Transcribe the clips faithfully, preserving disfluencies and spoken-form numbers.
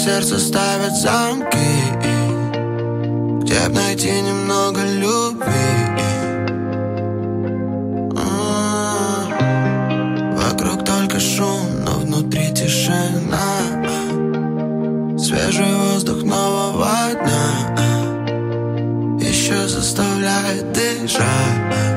сердце ставят замки, где б найти немного любви. А-а-а. Вокруг только шум, но внутри тишина. Свежий воздух нового дня еще заставляет дышать.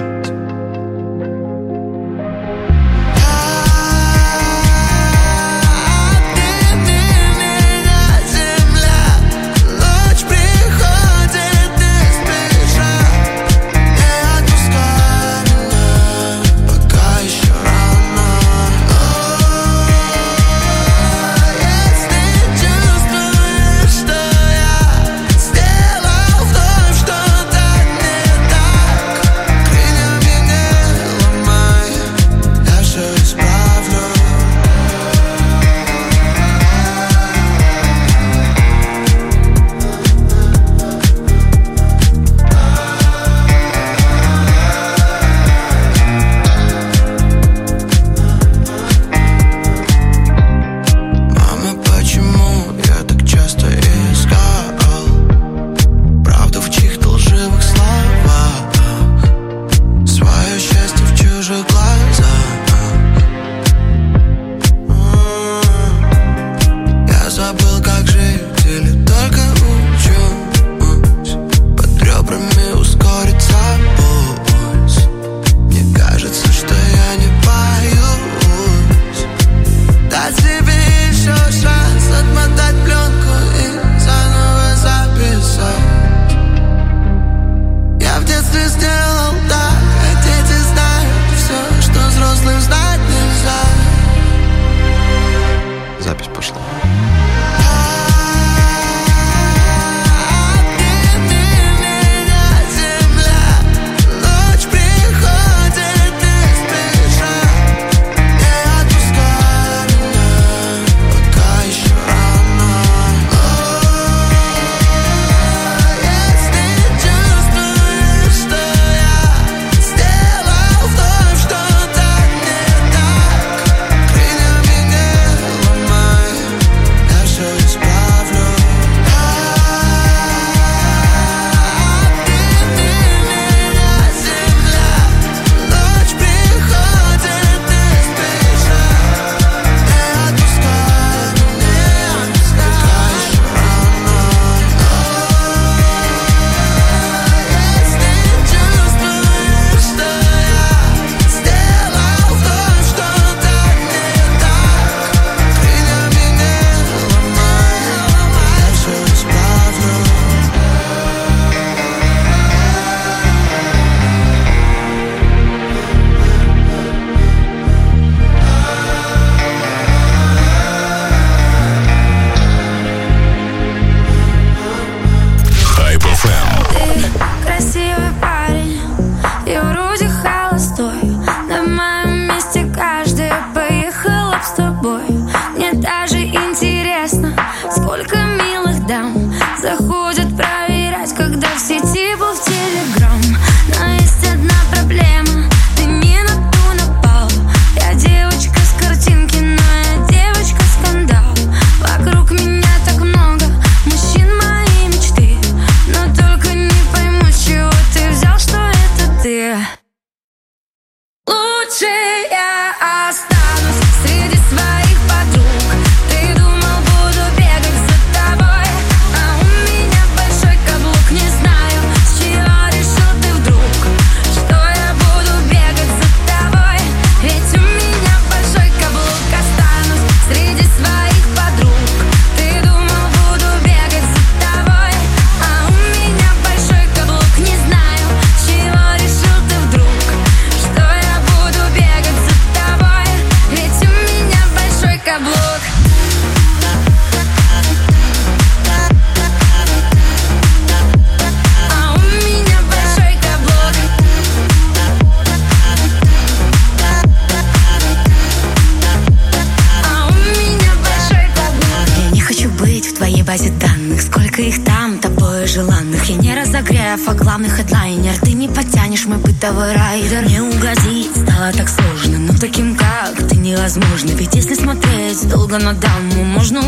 базе данных. Сколько их там, тобой желанных. Я не разогрев, а главный хедлайнер. Ты не потянешь мой бытовой райдер. Не угодить стало так сложно, но таким как ты невозможно. Ведь если смотреть долго на даму, можно увидеть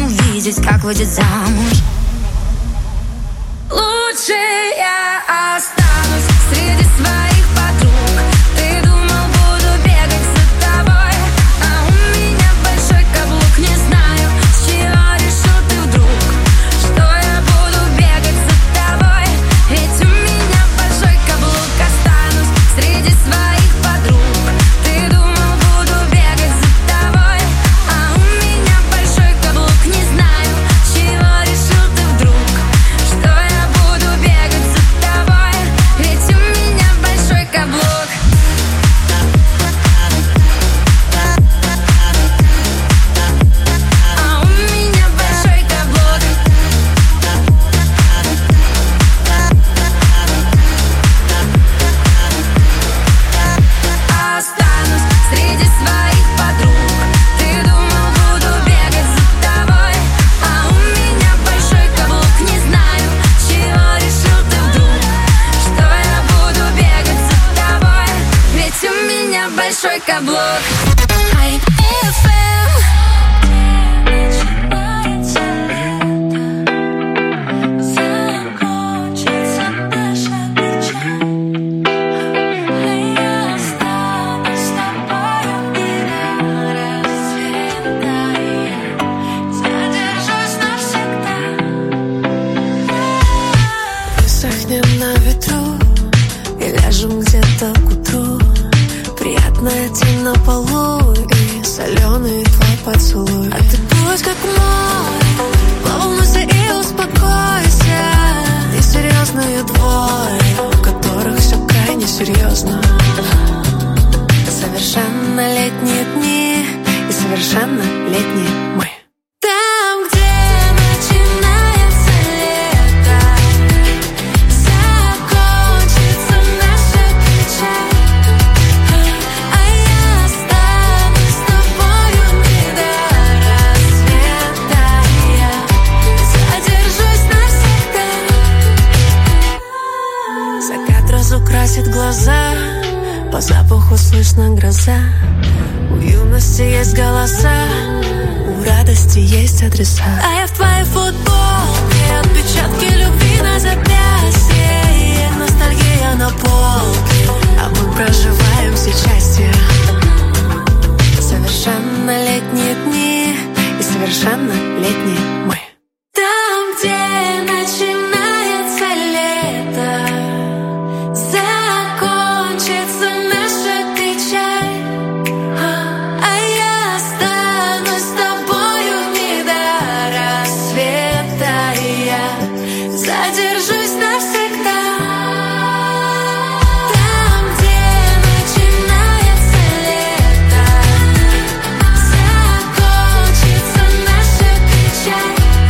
видеть, как выйдет замуж. Лучше я останусь среди своих подруг. Ты думал, буду бегать за тобой, а у меня большой каблук. Не знаю, с чего решил ты вдруг, что я буду бегать за тобой. Ведь у меня большой каблук. Останусь среди своих подруг. Ты думал, буду бегать за тобой, а у меня большой каблук. Не знаю, с чего решил ты вдруг, что я буду бегать за тобой. Ведь у меня большой каблук. А у меня большой каблук. Останусь среди своих подруг. Ты думал, буду бегать за тобой, а у меня большой каблук. Не знаю, с чего решил ты вдруг, что я буду бегать за тобой. Ведь у меня большой каблук. Ай, эф эм. Начинается лето, закончится наша печаль, а я останусь с тобою до рассвета. Я задержусь навсегда. Высохнем на ветру и ляжем где-то к утру. Приятная тень на полу и соленый твой поцелуй. А ты будь как море, волнуйся и успокойся. Несерьезные двое, у которых все крайне серьезно. Совершеннолетние дни и совершеннолетние мы. Там, где начинается лето, закончится наша печаль, а я останусь с тобою не до рассвета. Я задержусь навсегда. Закат разукрасит глаза, по запаху слышна гроза. У юности есть голоса, у радости есть адреса. А я в твоей футболке, отпечатки любви на запястье, ностальгия на полке, а мы проживаем все части. Совершеннолетние дни и совершеннолетние мы. Там, где начинается лето, закончится наша печаль, а я останусь с тобою не до рассвета. Я задержусь навсегда. Там, где начинается лето, закончится наша печаль,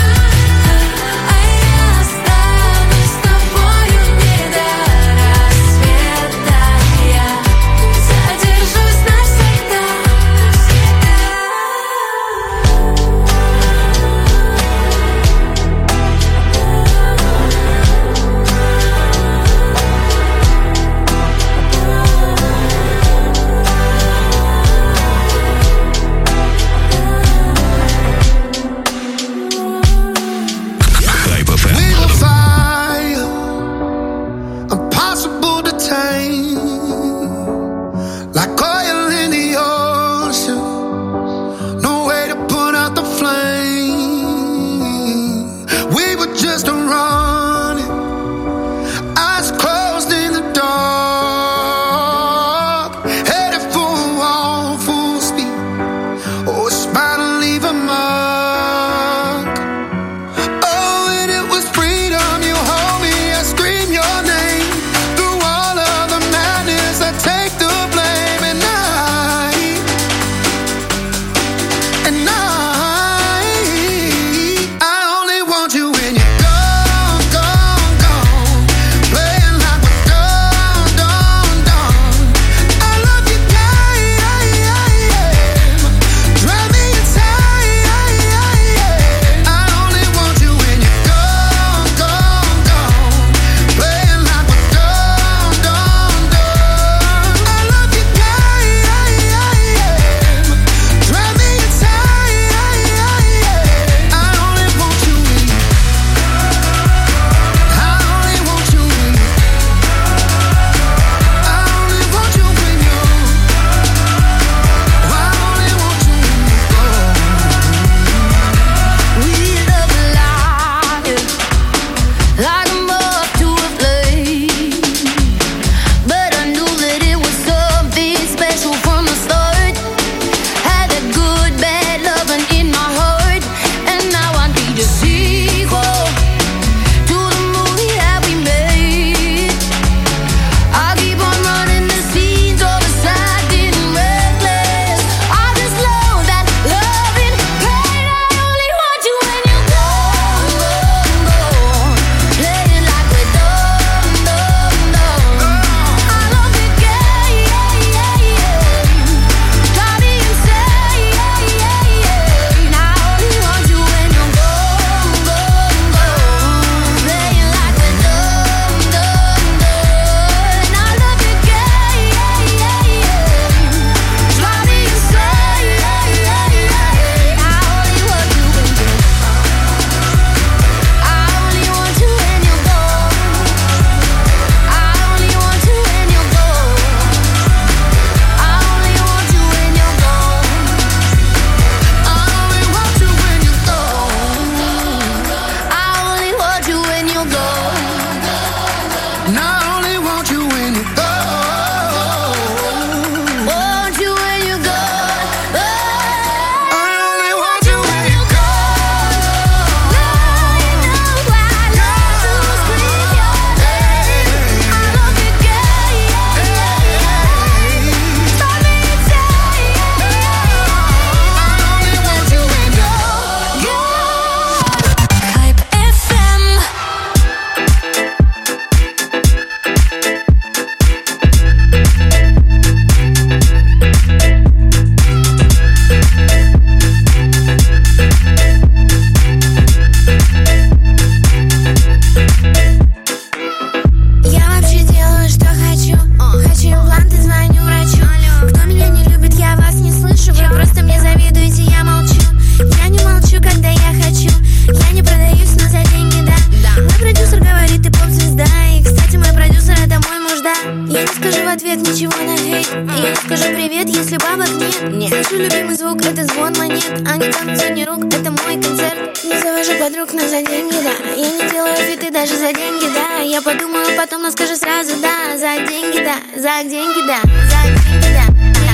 ответ ничего на хейт. Я не скажу привет, если бабок нет. Нет. Слышу любимый звук, это звон монет, а не танцы, не рук, это мой концерт. Не завожу подруг, но за деньги, да. Я не делаю фиты даже за деньги, да. Я подумаю потом, но скажу сразу, да. За деньги, да, за деньги, да. За деньги, да.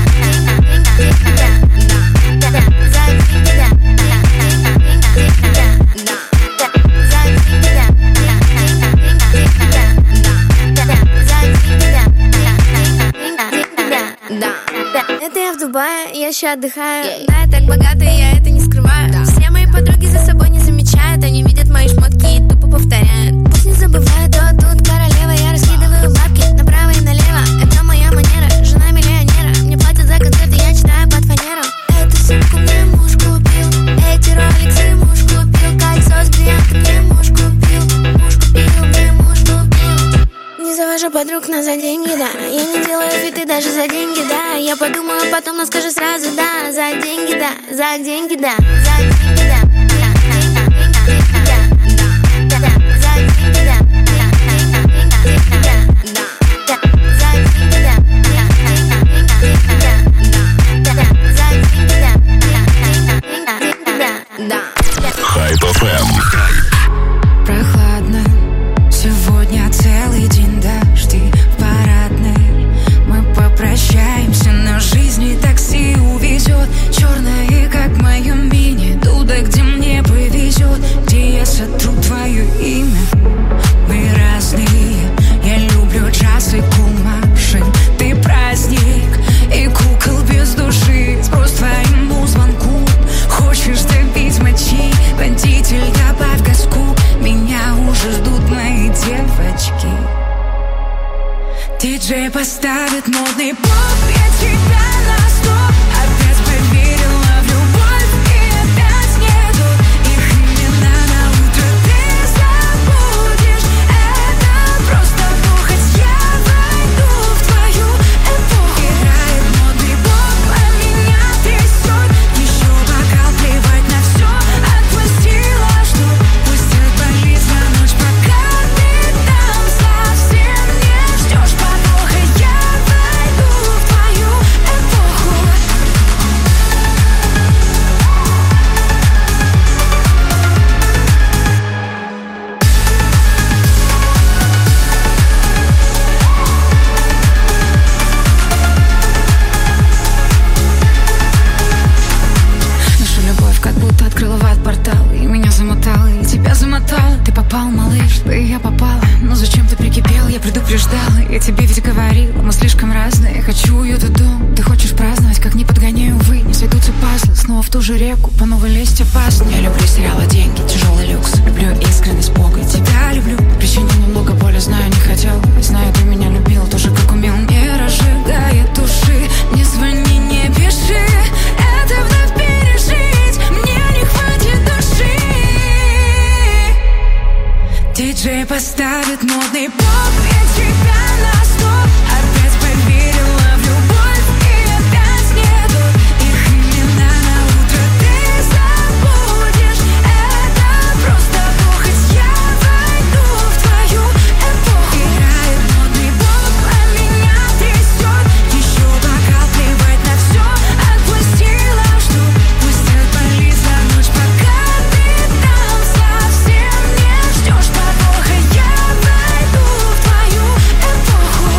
Это я в Дубае, я ща отдыхаю. Да, я так богата, я это не скрываю. Все мои подруги за собой не замечают. Они видят мои шмотки и тупо повторяют. Пусть не забывают, то тут королева. Я раскидываю бабки направо и налево. Это моя манера, жена миллионера. Мне платят за концерты, я читаю под фанеру. Эту сумку мне муж купил, эти роликсы муж купил, кольцо с бриллиантом мне муж купил, муж купил, мне муж купил. Не завожу подруг, но за деньги, да. Я не делаю фиты даже за деньги, да. Я подумаю потом, но скажу сразу, да. За деньги, да, за деньги, да. За деньги, да. Хайп эф эм. Прохладно, сегодня целый день дожди в парадной. Мы попрощаемся, но жизнь и такси увезет. Черное, как в моем мини, туда, где мне повезет, где я сотру твое имя. Мы разные, я люблю джаз и кумаши. Ты праздник и кукол без души. Спрос твоему звонку. Хочешь добить мочи, водитель, добавь газку. Меня уже ждут мои девочки. Диджей поставит модный поп. Я тебя на стоп. Опять поверила в любовь и опять нету их имена на утро. Ты забудешь, это просто похоть. Я войду в твою эпоху. Играет модный поп, а меня трясет. Еще бокал, плевать на все. Отпустила, что пусть отболит за ночь, пока ты там совсем не ждешь подвоха. Я войду в твою эпоху. Наша любовь как будто открыла в ад портал. И меня замотала, и тебя замотала. Ты попал, малыш, да и я попала. Но зачем ты прикипел, я предупреждала. Я тебе ведь говорила, мы слишком разные. Я хочу уют и дом, ты хочешь праздновать. Как не подгоняю, увы, не сойдутся пазлы. Снова в ту же реку, по новой лезть опасно. Я люблю сериалы, деньги, тяжелый люкс. Люблю искренность, Бога, тебя люблю. Причинил немного боли, знаю, не хотел. Знаю, ты меня любил, тоже как умел. Не разжигая души, не звони, не пиши. Это вновь пережить, мне не хватит души. Диджей поставит модный поп. Я тебя на стоп. Опять поверила в любовь и опять нету их имена на утро. Ты забудешь, это просто похоть. Я войду в твою эпоху. Играет модный поп, а меня трясет. Еще бокал, плевать на все. Отпустила, что пусть отболит за ночь, пока ты там совсем не ждешь подвоха. Я войду в твою эпоху.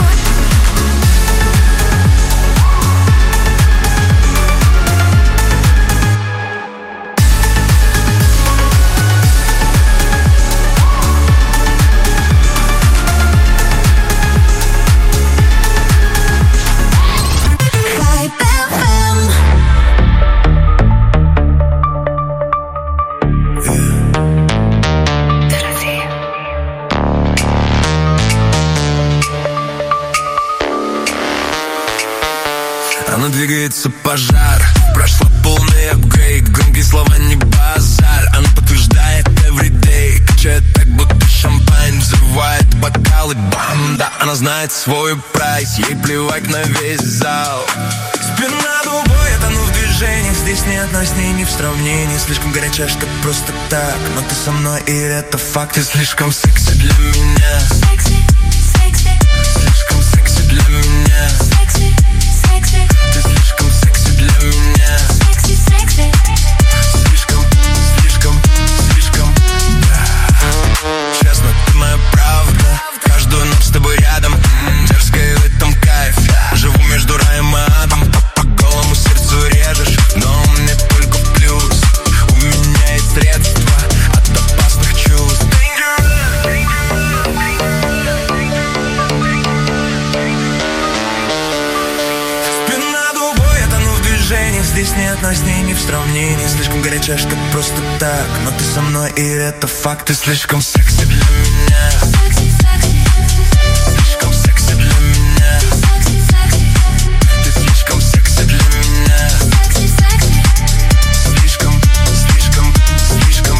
Хайп эф эм. Она двигается пожар. Прошла полный апгрейд. Громкие слова не базар. Она подтверждает everyday. Качает так, будто шампань. Взрывает бокалы, бам. Да, она знает свой прайс. Ей плевать на весь зал. Спина дугой, я тону в движениях. Здесь нет нас с ней, не в сравнении. Слишком горячая, что просто так. Но ты со мной, и это факт. Ты слишком секси для меня. Слишком секси для меня. одной с ней не в сравнении. Слишком горячая, чтоб просто так. Но ты со мной, и это факт. Ты слишком секси для меня. Слишком секси для меня. Ты слишком секси для меня. Слишком, слишком, слишком.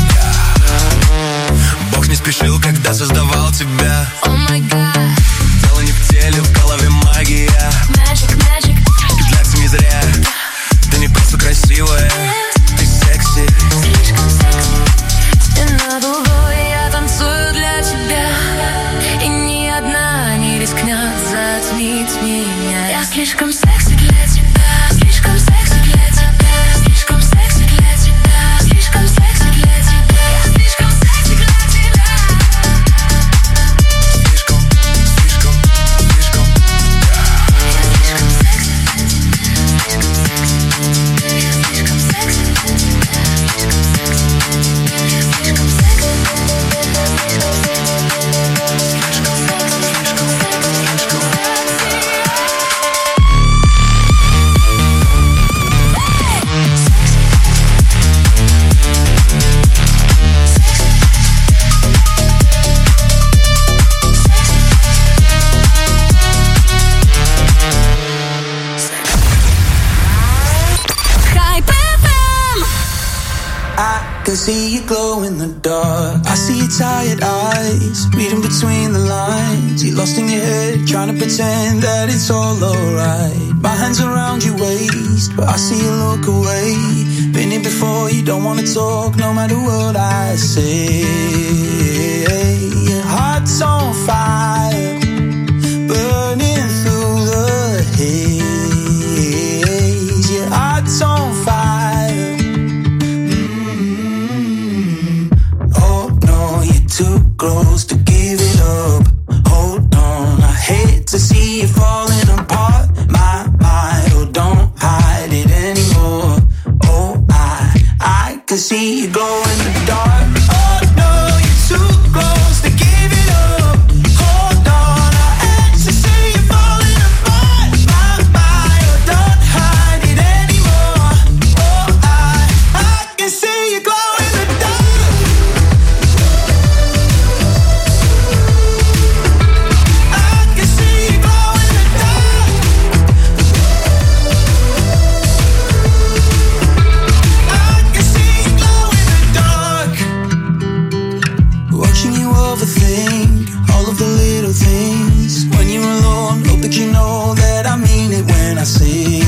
Бог не спешил, когда создавал тебя. О май гад. Дело не в теле, в голове магия. Magic, magic. Петляться не зря. Ты не просто красивая, ты секси. Слишком секси. Стена другой, я танцую для тебя. И ни одна не рискнет затмить меня. Я слишком секси для тебя. Слишком секси для тебя. Слишком секси для тебя. Слишком секси для тебя. Я слишком секси для тебя. Слишком, слишком, слишком. Я слишком секси. Слишком секси. Я слишком секси. Слишком секси. Я слишком секси. I can see you glow in the dark. I see your tired eyes, reading between the lines. You're lost in your head, trying to pretend that it's all alright. My hands around your waist, but I see you look away. Been here before, you don't wanna talk, no matter what I say. Your heart's on fire, burning through the haze. Your heart's on fire. Too close to give it up. Hold on, I hate to see you falling apart. My mind, oh, don't hide it anymore. Oh, I, I can see you glow in the dark. Oh no, you're too close to give it up. Hold on, I hate to see you falling apart. My mind, oh, don't hide it anymore. Oh, I, I can see you glow in the dark. I say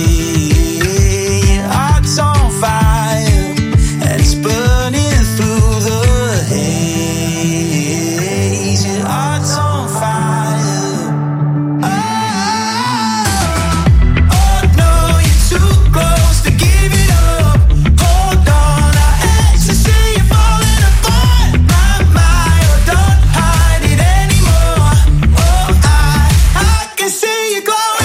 your heart's on fire and it's burning through the haze. Your heart's on fire. Oh, oh no, you're too close to give it up. Hold on, I hate to see you falling apart. My mind, oh, don't hide it anymore. Oh, I, I can see you glowing.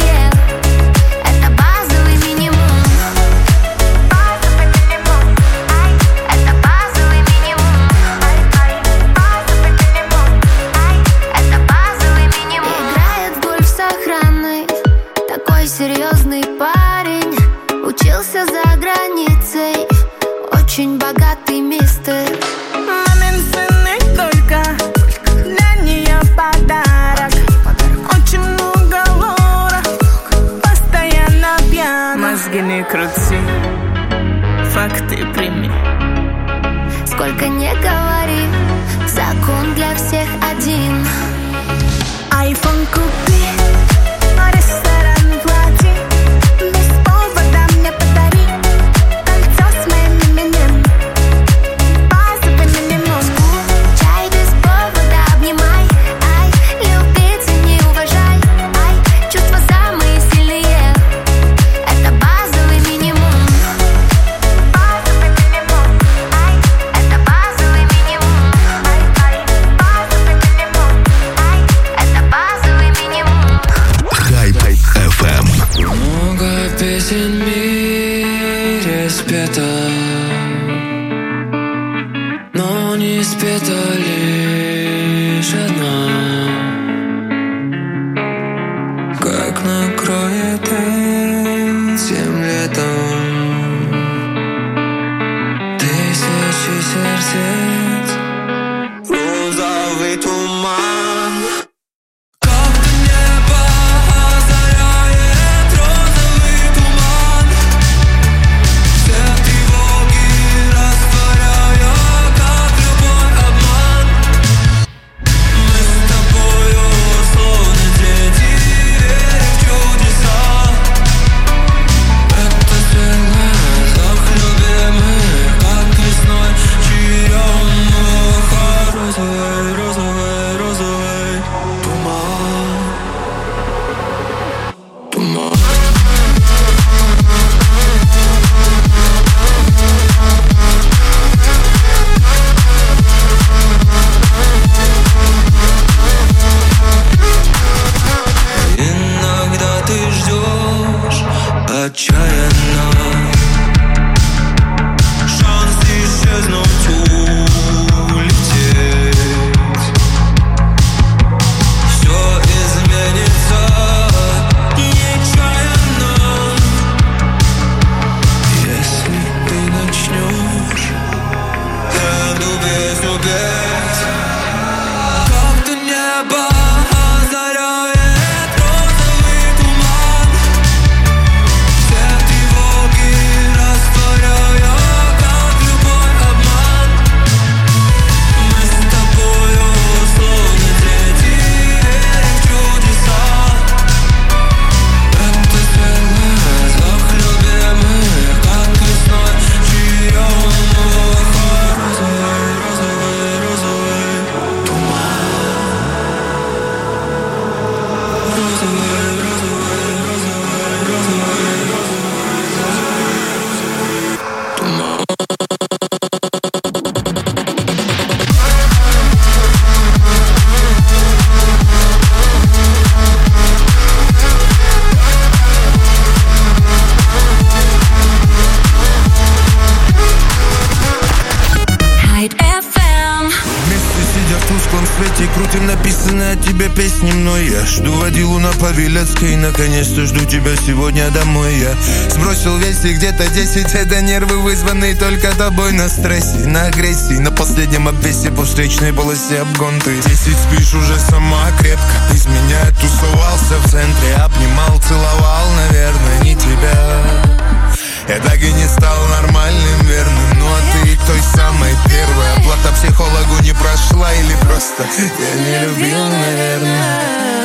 I всех один. Айфон купи, ресторан плати, без повода мне подари кольцо с моим именем, базовый минимум. Чай без повода обнимай, ай, любить и не уважай, ай, чувства самые сильные, это базовый минимум. Базовый минимум, ай, это базовый минимум, ай, ай, базовый минимум, ай, это базовый минимум. Хайп эф эм. Много песен в мире спето, но не спета лишь одна. Как накроет этим летом тысячи сердец розовый туман. Как-то небо озаряет розовый туман, все тревоги растворяя, как любой обман. Мы с тобою словно дети, верим в чудеса. Это сильный зов любимых, как весной черемуха. Розовый, розовый, розовый туман, туман. Иногда ты ждешь отчаянно шанс исчезнуть, улететь. Все изменится нечаянно, если ты начнешь эту песню петь. Как-то небо озаряет розовый туман, все тревоги растворяя, как любой обман. Мы с тобою словно дети, верим в чудеса. Это сильный зов любимых, как весной черемуха. Розовый, розовый, розовый туман. Розовый, розовый, розовый, розовый, розовый туман. Хайп эф эм. Вместе сидя в тусклом свете, крутим написанные о тебе песни мной. Я жду водилу на Павелецкой, наконец-то жду тебя сегодня домой. Я сбросил весе где-то десять, это нервы, вызванные только тобой. На стрессе, на агрессии, на последнем обвесе по встречной полосе обгон. Ты десять спишь уже сама крепко, без меня тусовался в центре, обнимал, целовал, наверное, не тебя. Я так и не стал нормальным, верным. Ну а ты той самой первой. Оплата психологу не прошла или просто я не любил, наверное.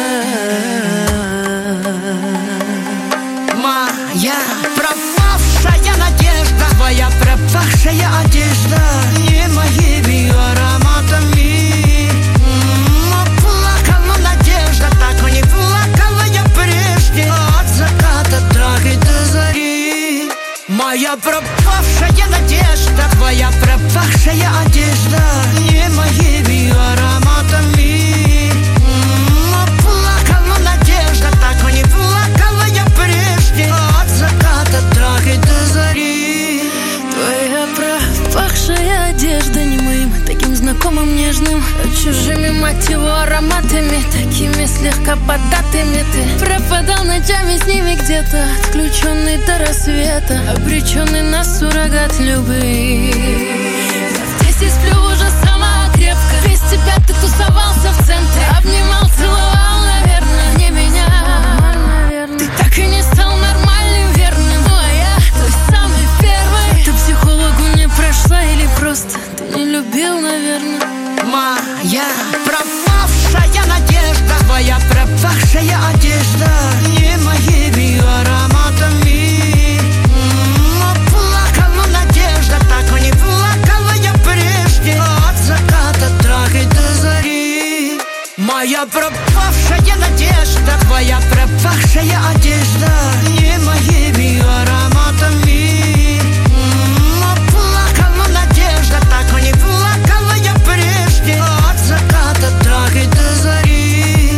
Моя пропавшая надежда, твоя пропавшая одежда, не моими ароматами. Но плакала надежда, так не плакала я прежде, от заката так и до зари. Моя пропавшая надежда, твоя пропавшая одежда, не моими ароматами. Но плакала надежда, так не плакала я прежде, от заката так и до зари. Твоя пропахшая одежда не моим, таким знакомым нежным, а чужими, мать его, ароматами, такими слегка податыми. Ты пропадал ночами с ними где-то, отключенный до рассвета, обреченный на суррогат любви. Я здесь и сплю уже сама крепко, без тебя ты тусовался в центре, обнимал, целовал, наверное, не меня. Ты так и не стал нормальным, верным, ну а я той самой первой. Ты психологу не прошла или просто ты не любил, наверное. Моя Я пропавшая надежда, твоя пропавшая одежда, не моими ароматами. М-м, плакала надежда, так не плакала я прежде. От заката трахай до зари. Моя пропавшая надежда, твоя пропавшая одежда, не моими ароматами. М-м, плакала надежда, так не плакала я прежде. От заката трахай до зари.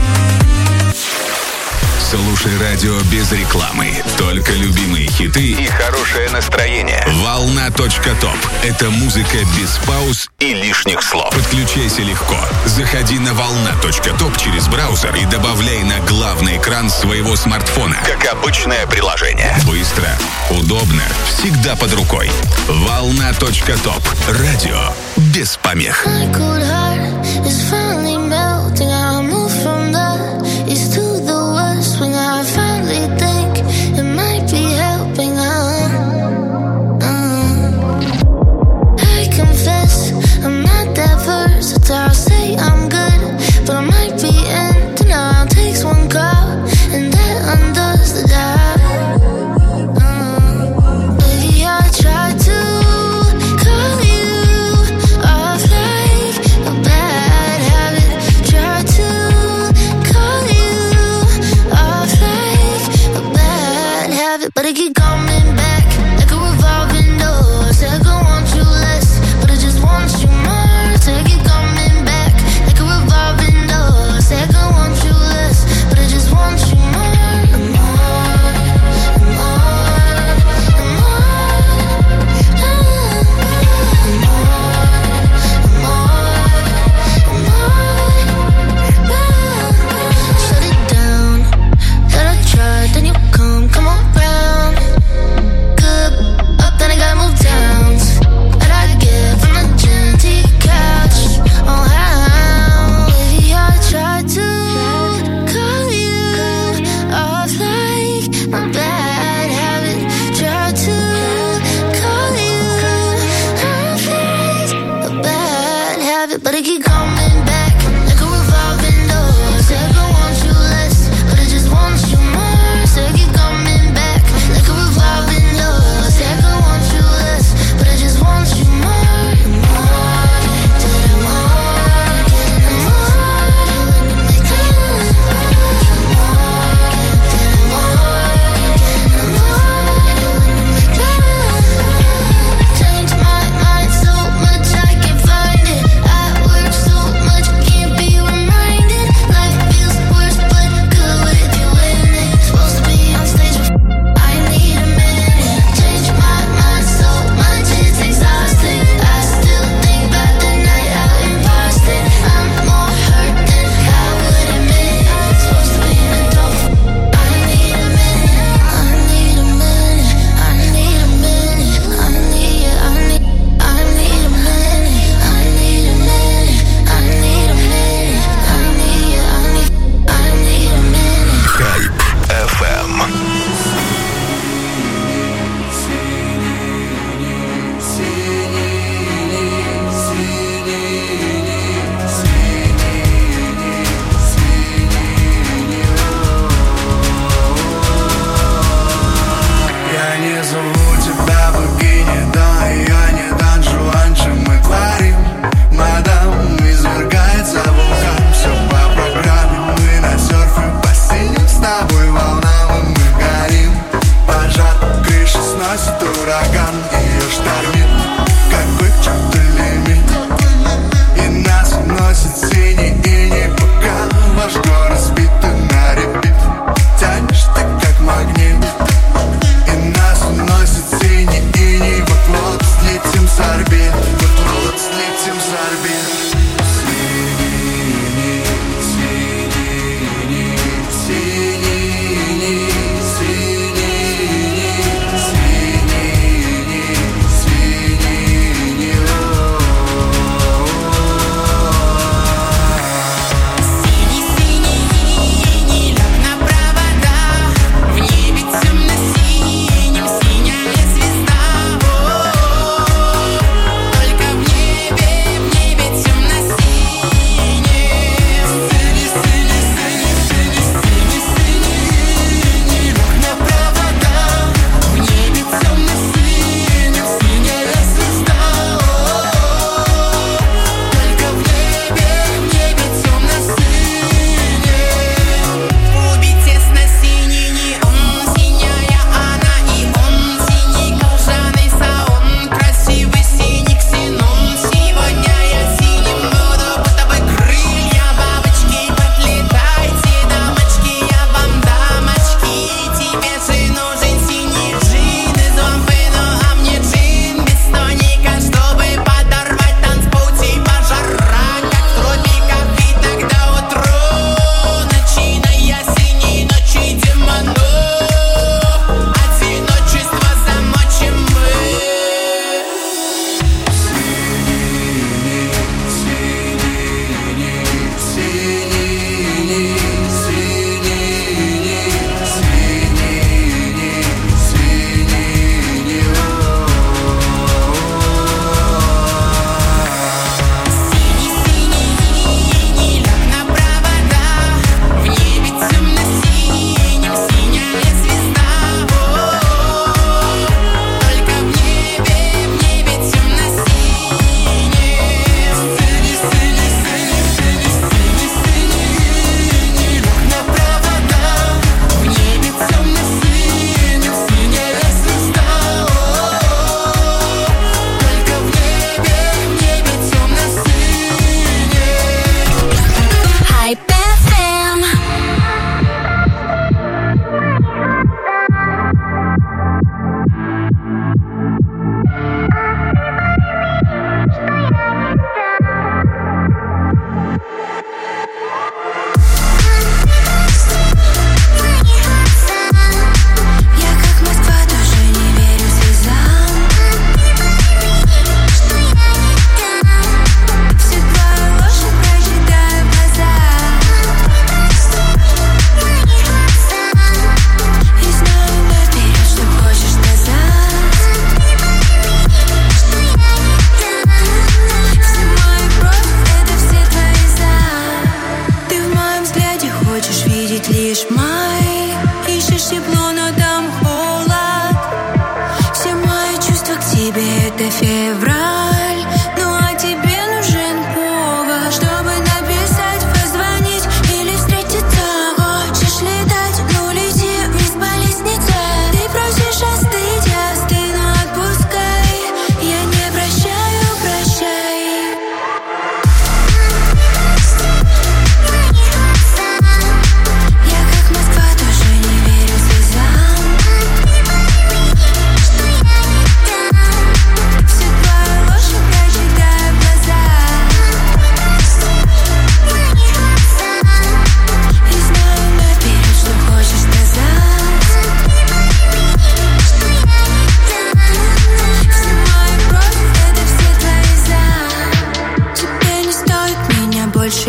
Слушай радио без рекламы. Только любимые хиты и хорошее настроение. Волна.топ. Это музыка без пауз и лишних слов. Подключайся легко. Заходи на волна.топ через браузер и добавляй на главный экран своего смартфона. Как обычное приложение. Быстро, удобно, всегда под рукой. Волна.топ. Радио без помех. My cold heart is finally melting. I move from the east to the west when I finally think it might be helping. Uh, uh. I confess I'm not that versatile. Say I'm good, but I might be in denial. Takes one call and that undoes the job. Uh, baby, I tried to call you off like a bad habit. Tried to call you off like a bad habit, but I keep coming back like a revolving door. Said I don't want you less, but I just want you more. Said I keep coming back like a revolving door. Said I don't want you less, but I just want you more and more and more and more and more. Shut it down, that I tried, then you come, come around.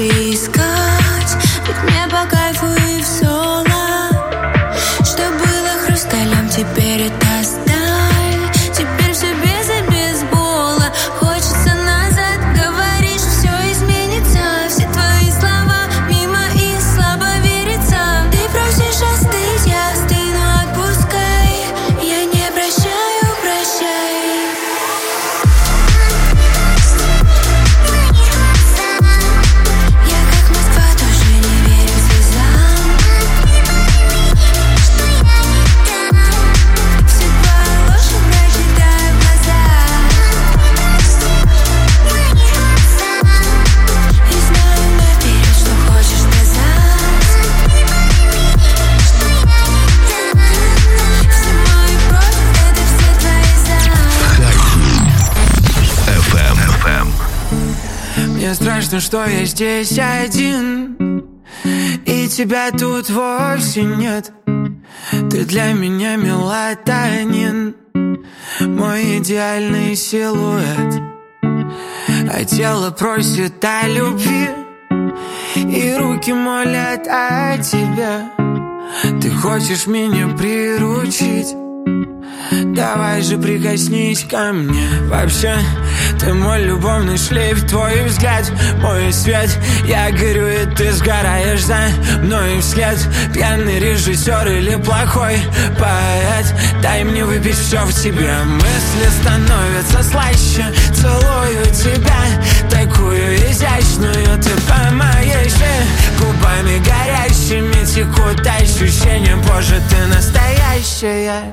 искать, ведь мне по кайфу и в соло. Что было хрусталем, теперь это сталь. Теперь все без и без бола. Хочется назад, говоришь, все изменится. Все твои слова мимо и слабо верится. Ты просишь остыть, я остыну, отпускай. Я не прощаю, прощай. Я как Москва, тоже не верю слезам. Все твои ложи прочитаю в глаза. И знаю наперед, что хочешь сказать. Все мои против, это все твои за. эф эм. эф эм. Мне страшно, что я здесь один, и тебя тут вовсе нет. Ты для меня мелатонин, мой идеальный силуэт. А тело просит о любви, и руки молят о тебе. Ты хочешь меня приручить? Давай же прикоснись ко мне. Вообще, ты мой любовный шлейф, твой взгляд, мой свет. Я горю, и ты сгораешь за мной вслед. Пьяный режиссер или плохой поэт, дай мне выпить все в тебе. Мысли становятся слаще, целую тебя, такую изящную. Ты по моей шее, губами горящими текут ощущения. Боже, ты настоящая.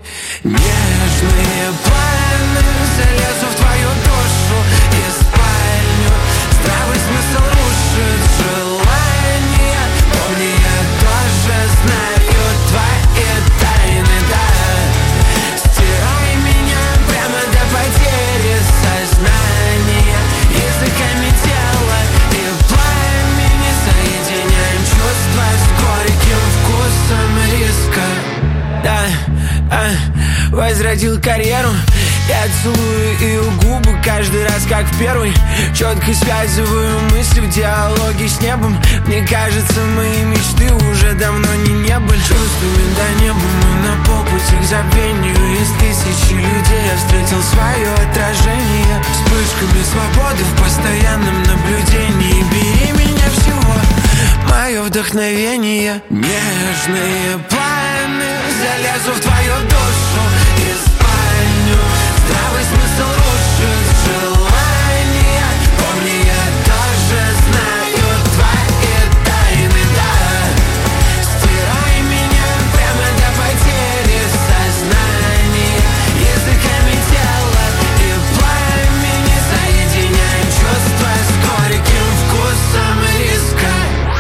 Нежные планы, залезу в твою душу и спальню. Здравый смысл рушит желание. Помни, я тоже знаю твои тайны, да. Стирай меня прямо до потери сознания. Языками тела и пламени соединяем чувства с горьким вкусом риска. Да, а, возродил карьеру. Я целую ее губы каждый раз, как в первый. Четко связываю мысли в диалоге с небом. Мне кажется, мои мечты уже давно не небо. Чувствами до неба мы на полпути к забвению. Из тысячи людей я встретил свое отражение. Вспышками свободы в постоянном наблюдении. Бери меня всего, мое вдохновение. Нежные планы, залезу в твою душу и спальню. Здравый смысл рушит желание. Помни, я тоже знаю твои тайны, да. Стирай меня прямо до потери сознания. Языками тела и пламени соединяем чувства с горьким вкусом риска.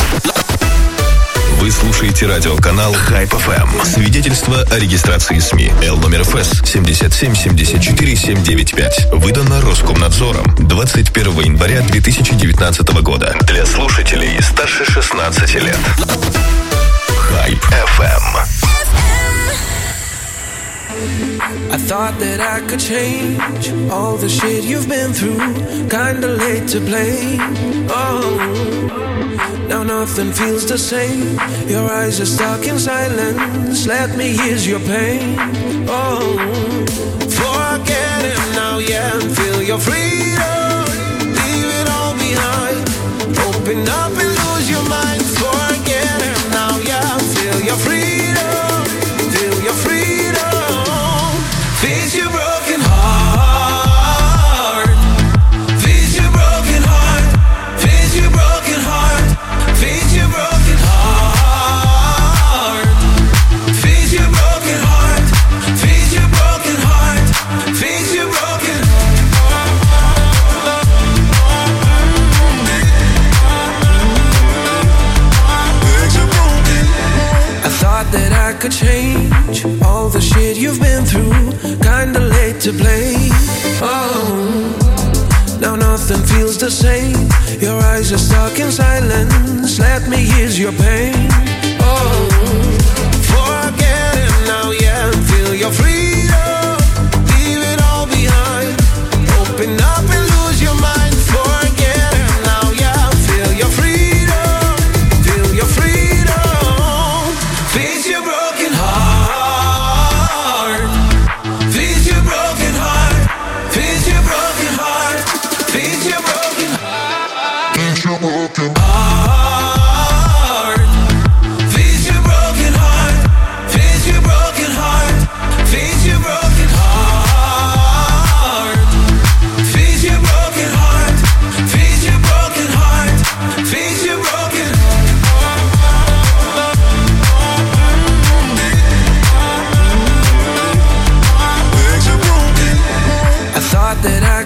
Вы слушаете радиоканал Hype эф эм. Свидетельство о регистрации СМИ. Л номер эф эс семь семь семь четыре семь девять пять. Выдано Роскомнадзором двадцать первого января две тысячи девятнадцатого года. Для слушателей старше шестнадцати лет. Hype эф эм. I thought that I could change all the shit you've been through. Kinda late to blame. Oh, now nothing feels the same. Your eyes are stuck in silence. Let me ease your pain. Oh, forget it now, yeah, and feel your freedom. Leave it all behind. Open up and lose your mind. Forget it now, yeah, feel your freedom. Feel your freedom. Face your broken heart. Face your broken heart. Face your broken heart. Face your broken heart. Face your broken heart. Face your broken heart. Face your broken I thought that I could change all the shit you've been through. Kinda late to blame. Oh, now nothing feels the same. Your eyes are stuck in silence. Let me ease your pain. Oh, forget it now, yeah, and feel your freedom. Leave it all behind. Open up and lose your mind. Forget it now, yeah, feel your freedom.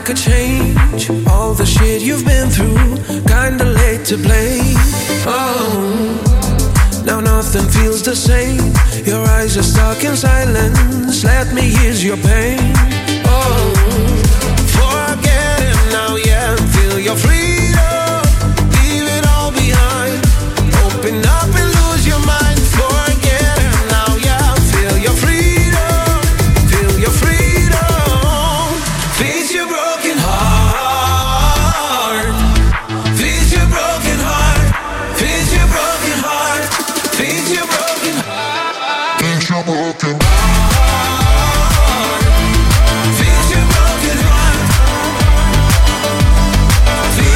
could change all the shit you've been through. Kinda late to blame. Oh, now nothing feels the same. Your eyes are stuck in silence. Let me ease your pain. Oh, forget it now, yeah. Feel your freedom. Leave it all behind. Open up and lose your mind. Forget it now, yeah. Feel your freedom. Feel your freedom. Face your broken heart. Face your broken heart. Face your broken heart. Face your broken heart. Face your broken heart. Face your broken heart. Face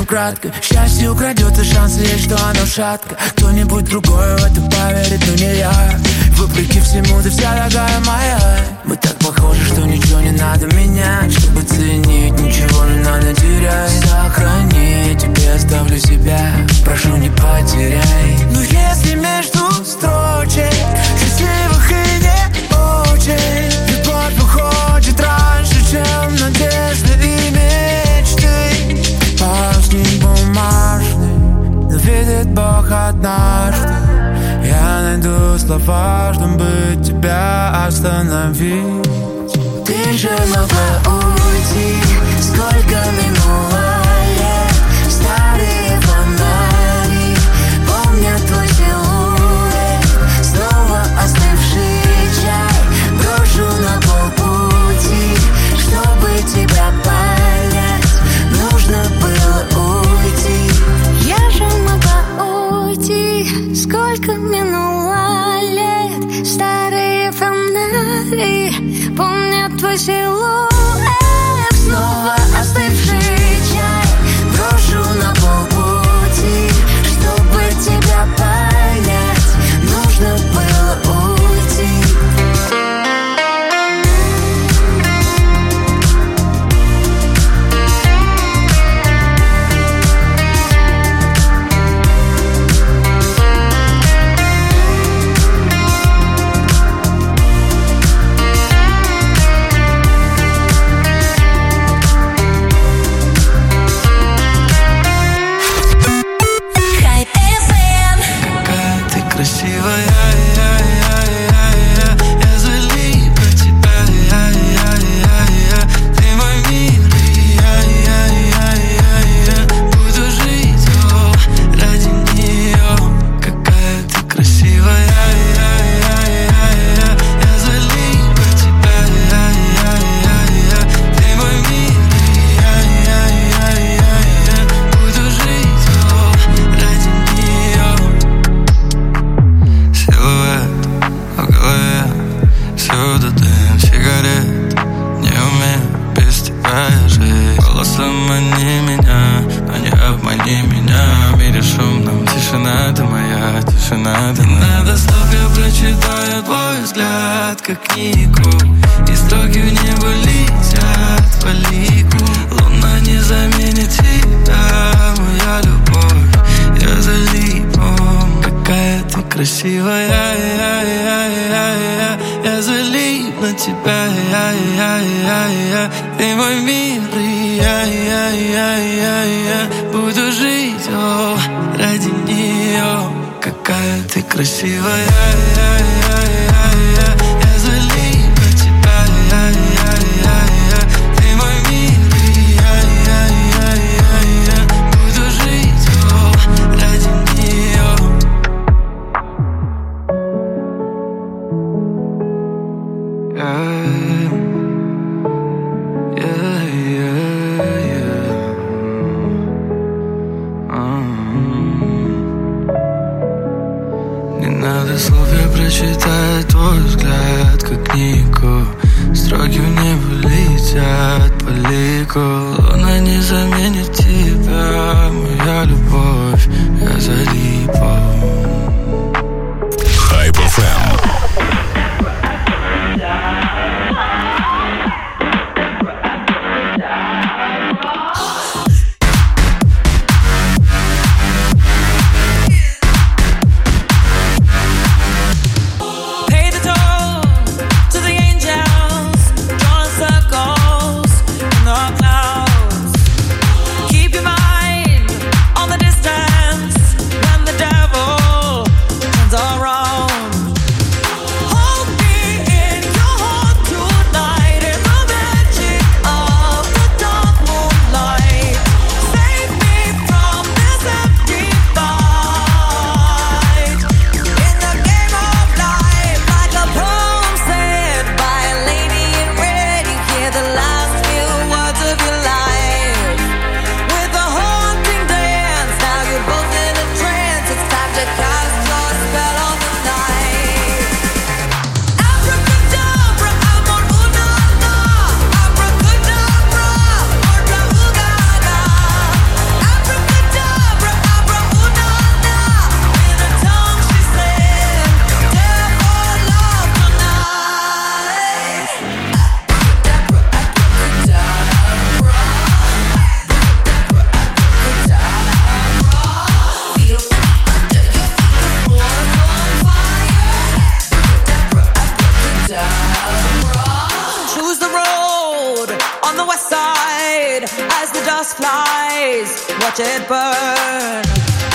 но кратко. Счастье украдет, и шансы есть, что оно шатко. Кто-нибудь другой в это поверит, но не я. Вопреки всему, ты вся дорогая моя. Мы так похожи, что ничего не надо менять. Чтобы ценить, ничего не надо терять. Сохрани, тебе оставлю себя, прошу, не потеряй. Но если между строчек счастливых и не очень, любовь уходит раньше, чем надежды и мечты. Парусник бумажный, но видит Бог однажды. Я найду слова, чтобы тебя остановить. Ты же могла уйти, сколько минуло лет. Старые фонари помнят твой силуэт. Снова остывший чай брошу на полпути. Чтобы тебя понять, нужно было уйти. Я же могла уйти, сколько минуло лет. Старые фонари помнят твой силуэт. Снова остывший чай брошу на полпути. Чтобы тебя понять, нужно было уйти. Как книгу, и строки в небо летят по лику. Луна не заменит тебя, моя любовь. Я залипом, какая ты красивая. Я, я, я, я, я, я залип на тебя. Я, я, я, я, ты мой мир. И я, я, я, я, я буду жить, о, ради нее. Какая ты красивая. Я, я, я, я, я. Прочитать твой взгляд, как книгу. Строки в небо летят по лику. Луна не заменит тебя, моя любовь. Я залипал. Хайп эф эм. Clouds on the west side, as the dust flies, watch it burn.